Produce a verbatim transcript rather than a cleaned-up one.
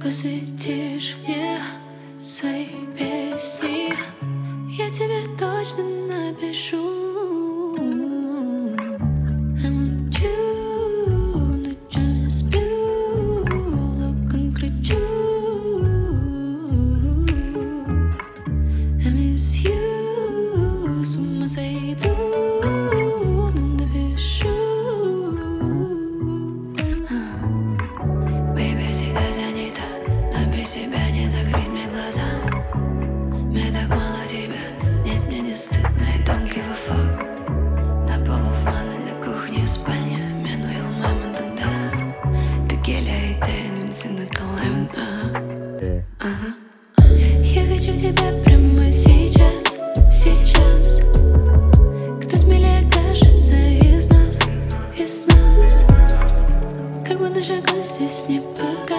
посвятишь мне свои песни, я тебе точно напишу. I want you, ночью не сплю, луком кричу. I miss you, с ума сойду, но напишу. Baby, всегда занята, но без тебя не закрыть мне глаза. Мне так мало тебя, нет, мне не стыдно, I don't give a fuck. На полу ванны, на кухне, спальня, Мануэл Мамонтанда, Текиля и Тейн, Винсент и Коллайвин, ага, ага. Я хочу тебя прямо сейчас, сейчас. Кто смелее кажется из нас, из нас. Как будто шагу здесь не пока.